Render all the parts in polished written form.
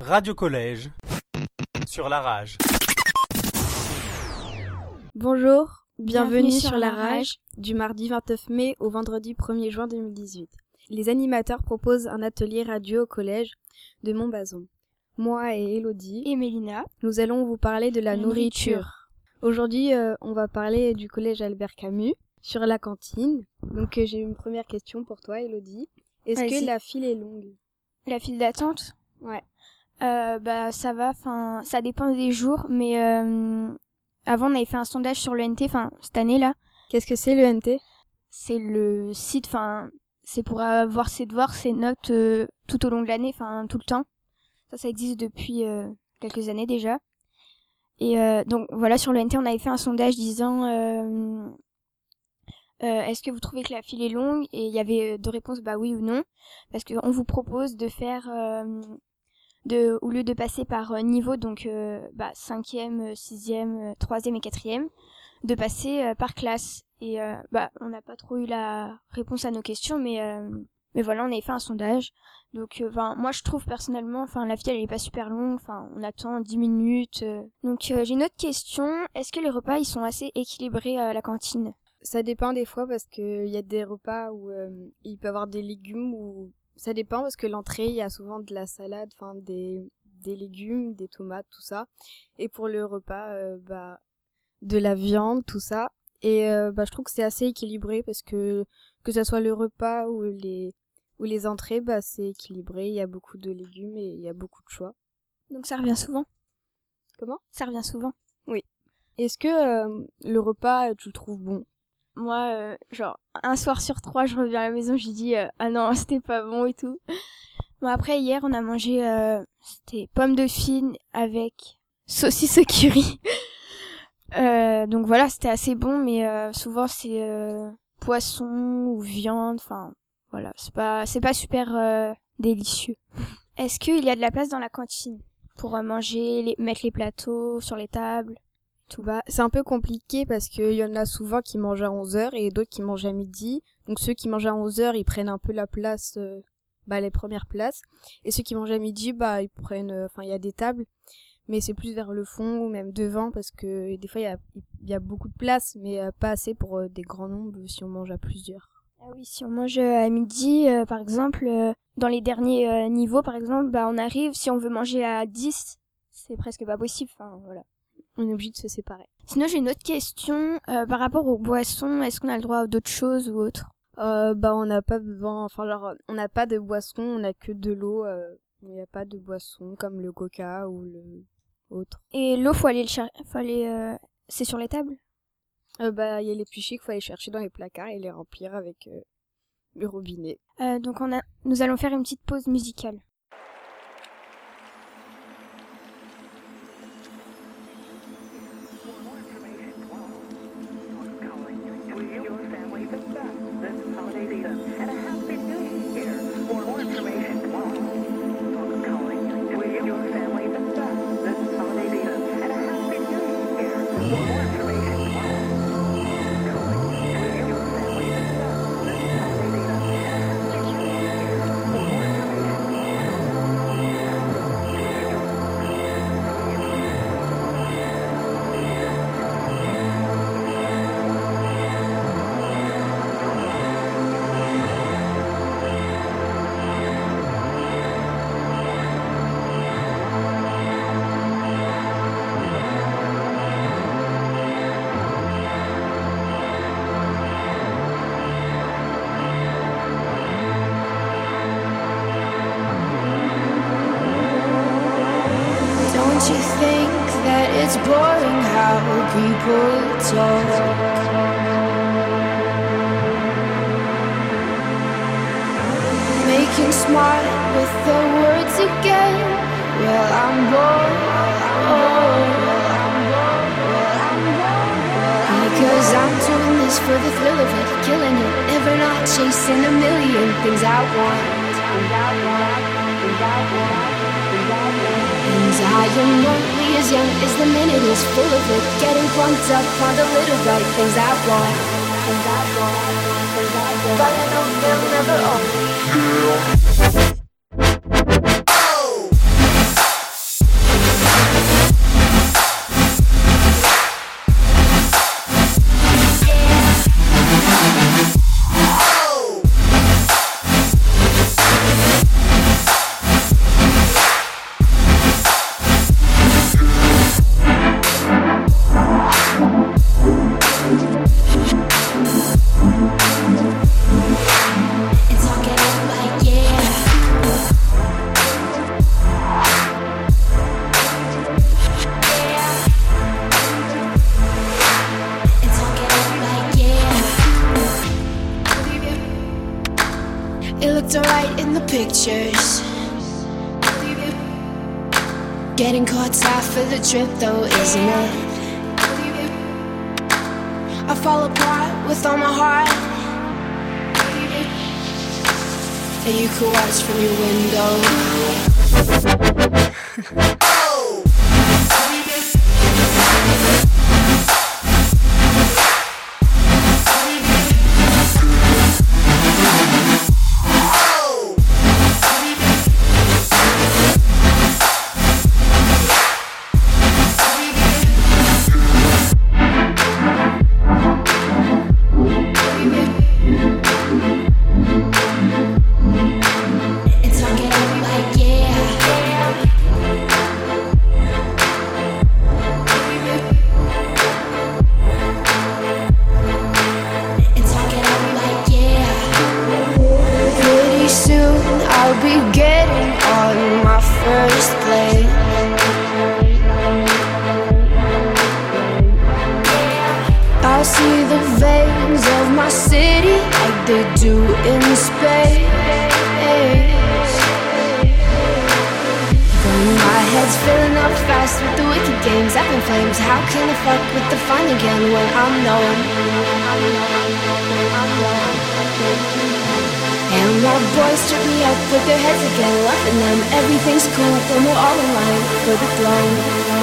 Radio Collège, sur la rage. Bonjour, bienvenue sur la rage, du mardi 29 mai au vendredi 1er juin 2018. Les animateurs proposent un atelier radio au collège de Montbazon. Moi et Elodie et Mélina, nous allons vous parler de la nourriture. Aujourd'hui, on va parler du collège Albert Camus sur la cantine. Donc j'ai une première question pour toi, Elodie. Est-ce que la file est longue? La file d'attente? Ouais. Ça va, ça dépend des jours, mais avant on avait fait un sondage sur l'ENT, cette année-là. Qu'est-ce que c'est l'ENT? C'est le site, c'est pour avoir ses devoirs, ses notes tout au long de l'année, tout le temps. Ça existe depuis quelques années déjà. Et donc voilà, sur l'ENT on avait fait un sondage disant est-ce que vous trouvez que la file est longue? Et il y avait deux réponses, oui ou non, parce qu'on vous propose de faire au lieu de passer par niveau, donc 5e, 6e, 3e et 4e, de passer par classe. Et on n'a pas trop eu la réponse à nos questions, mais voilà, on avait fait un sondage. Donc moi je trouve personnellement, la file elle est pas super longue, on attend 10 minutes. Donc j'ai une autre question, est-ce que les repas ils sont assez équilibrés à la cantine? Ça dépend des fois parce que il y a des repas où il peut y avoir des légumes, ou ça dépend parce que l'entrée il y a souvent de la salade, des légumes, des tomates, tout ça. Et pour le repas de la viande, tout ça. Et je trouve que c'est assez équilibré parce que ça soit le repas ou les entrées, c'est équilibré, il y a beaucoup de légumes et il y a beaucoup de choix. Donc ça revient souvent? Comment? Ça revient souvent. Oui. Est-ce que le repas tu le trouves bon? Moi, un soir sur 3, je reviens à la maison, je dis ah non, c'était pas bon et tout. Bon, après, hier, on a mangé, c'était pommes de fine avec saucisse au curry. Donc voilà, c'était assez bon, mais souvent c'est poisson ou viande, voilà, c'est pas super délicieux. Est-ce qu'il y a de la place dans la cantine pour manger, mettre les plateaux sur les tables? C'est un peu compliqué parce qu'il y en a souvent qui mangent à 11h et d'autres qui mangent à midi. Donc ceux qui mangent à 11h, ils prennent un peu la place, les premières places. Et ceux qui mangent à midi, ils prennent, il y a des tables, mais c'est plus vers le fond ou même devant parce que des fois il y a beaucoup de place, mais pas assez pour des grands nombres si on mange à plusieurs. Ah oui, si on mange à midi, par exemple, dans les derniers niveaux, par exemple, on arrive, si on veut manger à 10, c'est presque pas possible, voilà. On est obligé de se séparer. Sinon, j'ai une autre question. Par rapport aux boissons, est-ce qu'on a le droit à d'autres choses ou autres? On n'a pas besoin, on n'a pas de boissons, on n'a que de l'eau. Il n'y a pas de boissons comme le coca ou le autre. Et l'eau, faut aller c'est sur les tables? Il y a les pichets qu'il faut aller chercher dans les placards et les remplir avec le robinet. Donc nous allons faire une petite pause musicale. Don't you think that it's boring how people talk? Making smart with the words again. Well, I'm bored. Because I'm doing this for the thrill of it, killing it, never not chasing a million things I want. And I am only as young as the minute is full of it, getting pumped up on the little right things I want. But I know they'll never all. Getting caught's half of the trip though, isn't it? I fall apart with all my heart, and you could watch from your window. I see the veins of my city like they do in space. My head's filling up fast with the wicked games, up in flames. How can I fuck with the fun again when I'm known? And my boys strip me up with their heads again, loving them. Everything's cool when we're all in line for the throne.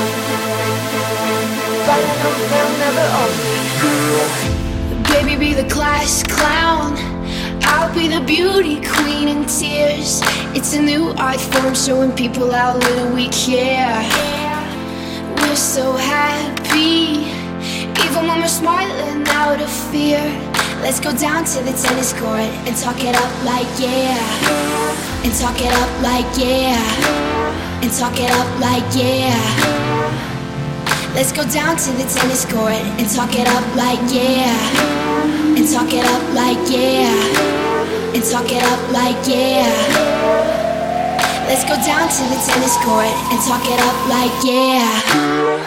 But I know they'll never own me. Baby, be the class clown, I'll be the beauty queen in tears. It's a new art form showing people how little we care. We're so happy, even when we're smiling out of fear. Let's go down to the tennis court and talk it up like yeah. And talk it up like yeah. And talk it up like yeah. Let's go down to the tennis court and talk it up like yeah. And talk it up like yeah. And talk it up like yeah. Let's go down to the tennis court and talk it up like yeah.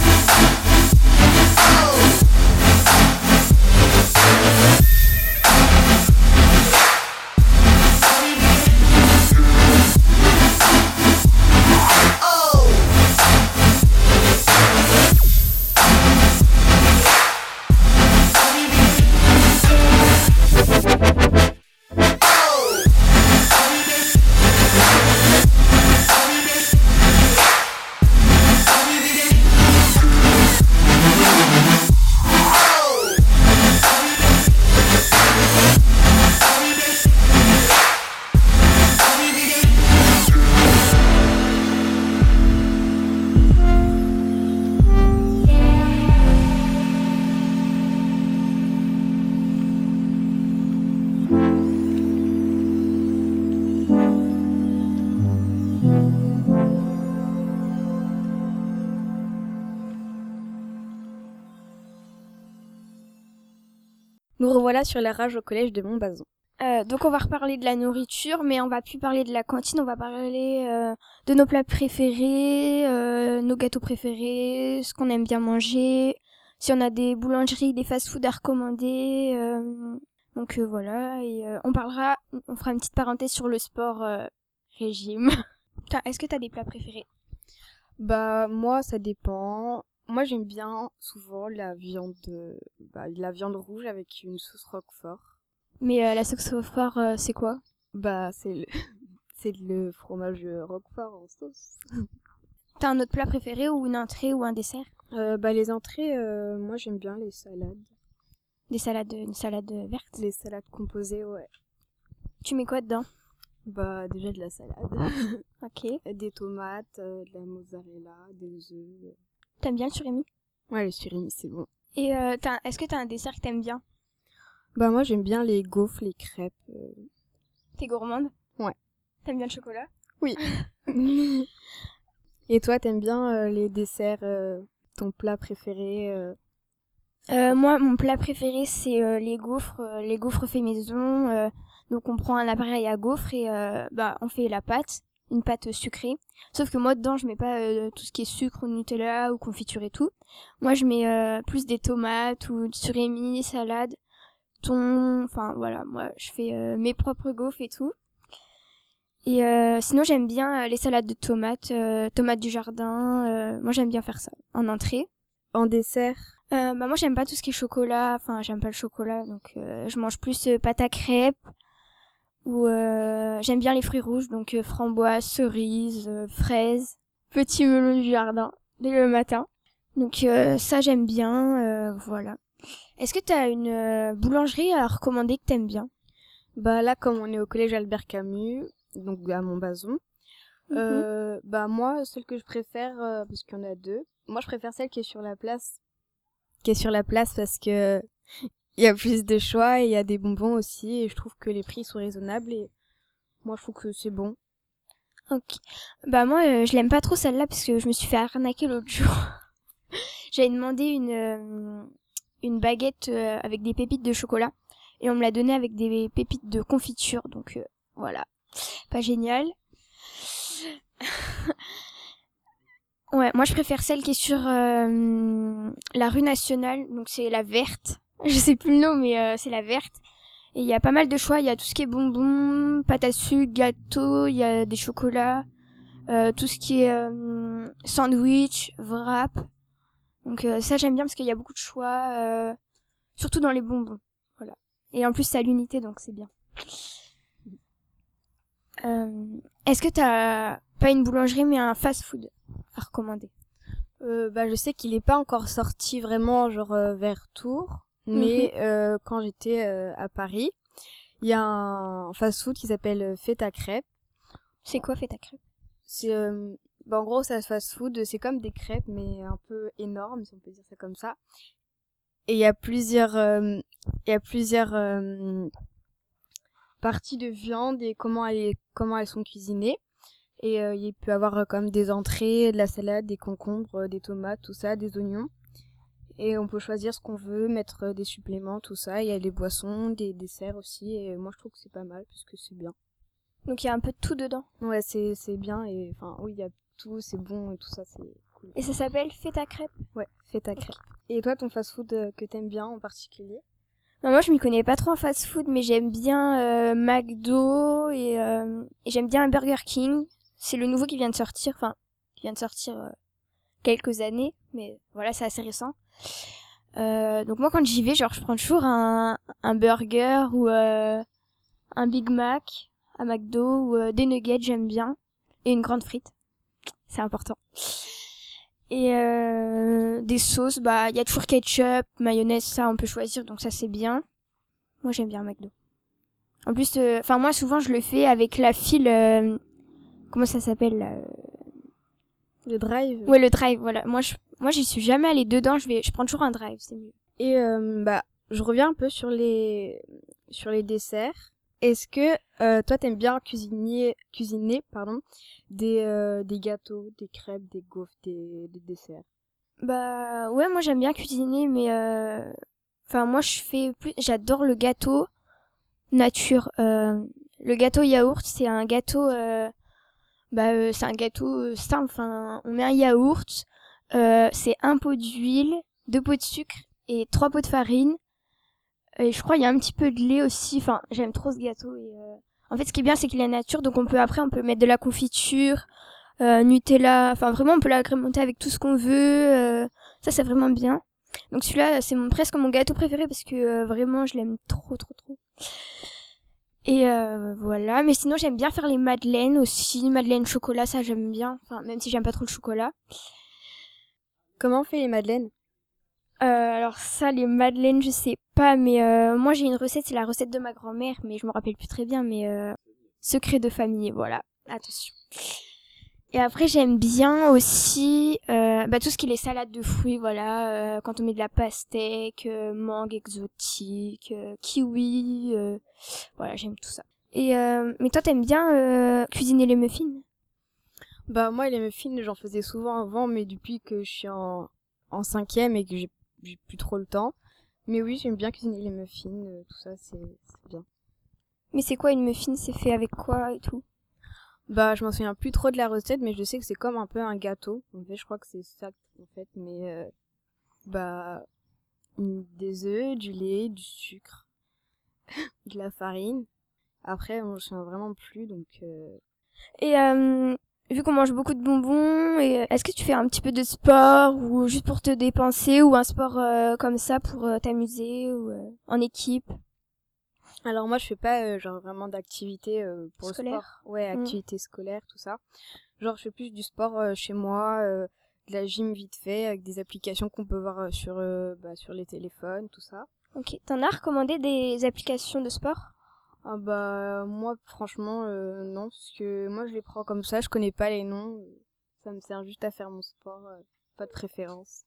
Nous revoilà sur la rage au collège de Montbazon. Donc on va reparler de la nourriture, mais on va plus parler de la cantine, on va parler de nos plats préférés, nos gâteaux préférés, ce qu'on aime bien manger, si on a des boulangeries, des fast-food à recommander. Donc voilà, et on fera une petite parenthèse sur le sport régime. Est-ce que t'as des plats préférés? Bah moi ça dépend. Moi j'aime bien souvent la viande rouge avec une sauce roquefort. Mais la sauce roquefort c'est quoi? Bah c'est le fromage roquefort en sauce. T'as un autre plat préféré ou une entrée ou un dessert? Les entrées, moi j'aime bien les salades. Une salade verte? Les salades composées, ouais. Tu mets quoi dedans? Bah déjà de la salade. Ok. Des tomates, de la mozzarella, des œufs. T'aimes bien le surimi? Ouais, le surimi c'est bon. Et est-ce que t'as un dessert que t'aimes bien? Bah moi j'aime bien les gaufres, les crêpes. T'es gourmande? Ouais. T'aimes bien le chocolat? Oui. Et toi t'aimes bien les desserts, ton plat préféré? Moi mon plat préféré c'est les gaufres fait maison. Donc on prend un appareil à gaufres et on fait la pâte, une pâte sucrée. Sauf que moi dedans je mets pas tout ce qui est sucre ou Nutella ou confiture et tout. Moi je mets plus des tomates ou du surimi, salade, thon, enfin voilà, moi je fais mes propres gaufres et tout. Et sinon, j'aime bien les salades de tomates, tomates du jardin. Moi, j'aime bien faire ça en entrée. En dessert? Moi, j'aime pas tout ce qui est chocolat. Enfin, j'aime pas le chocolat, donc je mange plus pâte à crêpes. Ou j'aime bien les fruits rouges, donc framboises, cerises, fraises, petits melons du jardin dès le matin. Donc ça, j'aime bien. Voilà. Est-ce que t'as une boulangerie à recommander que t'aimes bien? Bah là, comme on est au collège Albert Camus, donc à Montbazon, bah moi, celle que je préfère, parce qu'il y en a deux, moi je préfère celle qui est sur la place. Qui est sur la place parce que il y a plus de choix et il y a des bonbons aussi et je trouve que les prix sont raisonnables et moi je trouve que c'est bon. Ok. Bah moi, je l'aime pas trop celle-là parce que je me suis fait arnaquer l'autre jour. J'avais demandé une baguette avec des pépites de chocolat et on me l'a donnée avec des pépites de confiture, donc voilà, pas génial. Ouais, moi je préfère celle qui est sur la rue nationale, donc c'est la verte. Je sais plus le nom, mais c'est la verte. Et il y a pas mal de choix, il y a tout ce qui est bonbons, pâte à sucre, gâteaux, il y a des chocolats, tout ce qui est sandwich, wrap. Donc ça j'aime bien parce qu'il y a beaucoup de choix, surtout dans les bonbons. Voilà. Et en plus c'est à l'unité, donc c'est bien. Est-ce que t'as pas une boulangerie mais un fast-food à recommander? Bah je sais qu'il est pas encore sorti vraiment genre vers Tours, mais quand j'étais à Paris, il y a un fast-food qui s'appelle Fête à crêpes. C'est quoi Fête à crêpes? C'est bah en gros ça fast-food, c'est comme des crêpes mais un peu énormes si on peut dire ça comme ça. Et il y a plusieurs parties de viande et comment elles sont cuisinées. Et il peut y avoir comme des entrées, de la salade, des concombres, des tomates, tout ça, des oignons. Et on peut choisir ce qu'on veut, mettre des suppléments, tout ça. Il y a des boissons, des desserts aussi. Et moi, je trouve que c'est pas mal, parce que c'est bien. Donc il y a un peu de tout dedans. Ouais, c'est bien. Et enfin, oui, il y a tout, c'est bon et tout ça, c'est cool. Et ça s'appelle Fête à crêpes? Ouais, Fête à crêpes. Et toi, ton fast-food que t'aimes bien en particulier? Moi, je m'y connais pas trop en fast-food, mais j'aime bien McDo et j'aime bien Burger King. C'est le nouveau qui vient de sortir, quelques années, mais voilà, c'est assez récent. Donc moi, quand j'y vais, genre, je prends toujours un burger ou un Big Mac à McDo ou des nuggets, j'aime bien, et une grande frite, c'est important. Et des sauces, bah, il y a toujours ketchup, mayonnaise, ça, on peut choisir, donc ça, c'est bien. Moi, j'aime bien McDo. En plus, moi, souvent, je le fais avec la file, comment ça s'appelle là? Le drive? Ouais, le drive, voilà. Moi, j'y suis jamais allée dedans, je prends toujours un drive, c'est mieux. Et bah, je reviens un peu sur les desserts. Est-ce que toi t'aimes bien cuisiner des gâteaux, des crêpes, des gaufres, des desserts? Bah ouais, moi j'aime bien cuisiner, mais moi j'adore le gâteau nature. Le gâteau yaourt, c'est un gâteau c'est un gâteau simple. Enfin, on met un yaourt, c'est 1 pot d'huile, 2 pots de sucre et 3 pots de farine. Et je crois il y a un petit peu de lait aussi. Enfin, j'aime trop ce gâteau. Et en fait, ce qui est bien, c'est qu'il est nature, donc on peut mettre de la confiture, Nutella. Enfin, vraiment, on peut l'agrémenter avec tout ce qu'on veut. Ça, c'est vraiment bien. Donc celui-là, c'est presque mon gâteau préféré parce que vraiment, je l'aime trop, trop, trop. Et voilà, mais sinon j'aime bien faire les madeleines aussi, madeleine chocolat, ça j'aime bien, enfin même si j'aime pas trop le chocolat. Comment on fait les madeleines? Alors ça, les madeleines, je sais pas, mais moi j'ai une recette, c'est la recette de ma grand-mère, mais je me rappelle plus très bien, mais secret de famille, voilà, attention. Et après j'aime bien aussi tout ce qui est les salades de fruits, voilà, quand on met de la pastèque, mangue exotique, kiwi, voilà, j'aime tout ça. Et mais toi t'aimes bien cuisiner les muffins? Bah moi les muffins j'en faisais souvent avant, mais depuis que je suis en 5e et que j'ai plus trop le temps. Mais oui, j'aime bien cuisiner les muffins, tout ça c'est bien. Mais c'est quoi une muffin? C'est fait avec quoi et tout? Bah, je m'en souviens plus trop de la recette, mais je sais que c'est comme un peu un gâteau. En fait, je crois que c'est ça, en fait. Mais, des œufs, du lait, du sucre, de la farine. Après, je me souviens vraiment plus, donc, Et vu qu'on mange beaucoup de bonbons, est-ce que tu fais un petit peu de sport ou juste pour te dépenser ou un sport comme ça pour t'amuser ou en équipe? Alors moi je fais pas genre vraiment d'activité pour Scolaire. le sport. Ouais, activité scolaire, tout ça. Genre je fais plus du sport chez moi, de la gym vite fait avec des applications qu'on peut voir sur les téléphones, tout ça. Ok. T'en as recommandé des applications de sport? Ah bah moi franchement non, parce que moi je les prends comme ça, je connais pas les noms, ça me sert juste à faire mon sport, pas de préférence.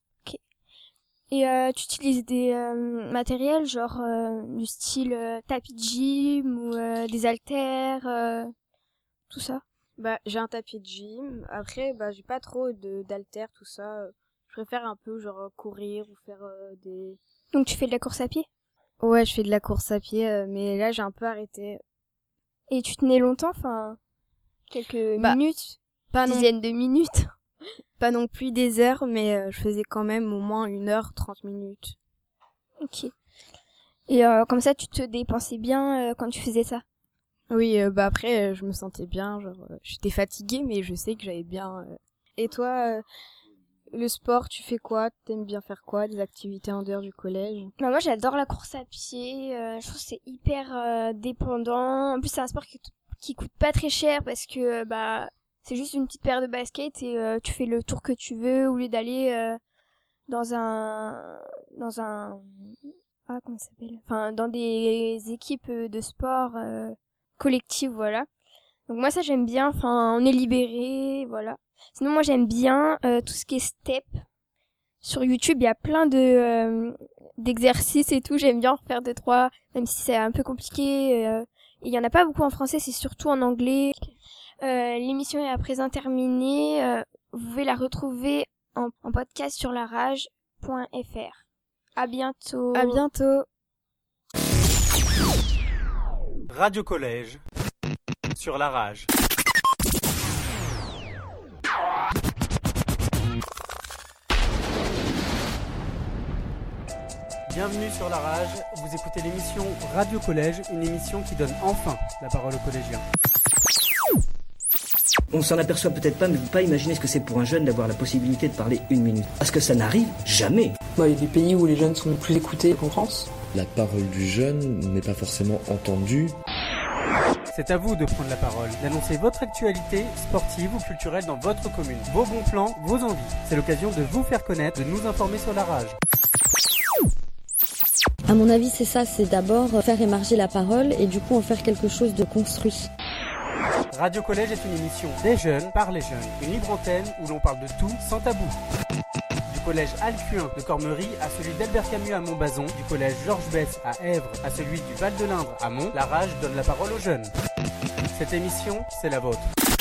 Et tu utilises des matériels genre du style tapis de gym ou des haltères, tout ça? Bah j'ai un tapis de gym, après bah j'ai pas trop d'haltères, tout ça, je préfère un peu genre courir ou faire des... Donc tu fais de la course à pied? Ouais, je fais de la course à pied, mais là j'ai un peu arrêté. Et tu tenais longtemps, enfin quelques minutes, Pas non, dizaines de minutes? pas non plus des heures, mais je faisais quand même au moins 1 heure 30 minutes. Ok. Et comme ça, tu te dépensais bien quand tu faisais ça? Oui, bah après je me sentais bien, genre j'étais fatiguée, mais je sais que j'avais bien. Et toi, le sport, tu fais quoi? T'aimes bien faire quoi? Des activités en dehors du collège? Bah, moi, j'adore la course à pied. Je trouve que c'est hyper dépendant. En plus, c'est un sport qui coûte pas très cher parce que bah c'est juste une petite paire de baskets et tu fais le tour que tu veux au lieu d'aller dans un comment ça s'appelle? Enfin, dans des équipes de sport collectives, voilà. Donc moi ça j'aime bien. Enfin, on est libéré, voilà. Sinon moi j'aime bien tout ce qui est step. Sur YouTube, il y a plein de d'exercices et tout. J'aime bien en refaire 2-3, même si c'est un peu compliqué. Et il y en a pas beaucoup en français, c'est surtout en anglais. L'émission est à présent terminée. Vous pouvez la retrouver en podcast sur larage.fr. À bientôt. À bientôt. Radio Collège sur la rage. Bienvenue sur la rage, vous écoutez l'émission Radio Collège, une émission qui donne enfin la parole aux collégiens. On s'en aperçoit peut-être pas, mais vous pouvez pas imaginer ce que c'est pour un jeune d'avoir la possibilité de parler 1 minute. Parce que ça n'arrive jamais. Il y a des pays où les jeunes sont plus écoutés qu'en France. La parole du jeune n'est pas forcément entendue. C'est à vous de prendre la parole, d'annoncer votre actualité sportive ou culturelle dans votre commune, vos bons plans, vos envies. C'est l'occasion de vous faire connaître, de nous informer sur la rage. À mon avis, c'est ça, c'est d'abord faire émerger la parole et du coup en faire quelque chose de construit. Radio Collège est une émission des jeunes par les jeunes, une libre antenne où l'on parle de tout sans tabou. Du collège Alcuin de Cormery à celui d'Albert Camus à Montbazon, du collège Georges Besse à Èvres à celui du Val de l'Indre à Mont, la rage donne la parole aux jeunes. Cette émission, c'est la vôtre.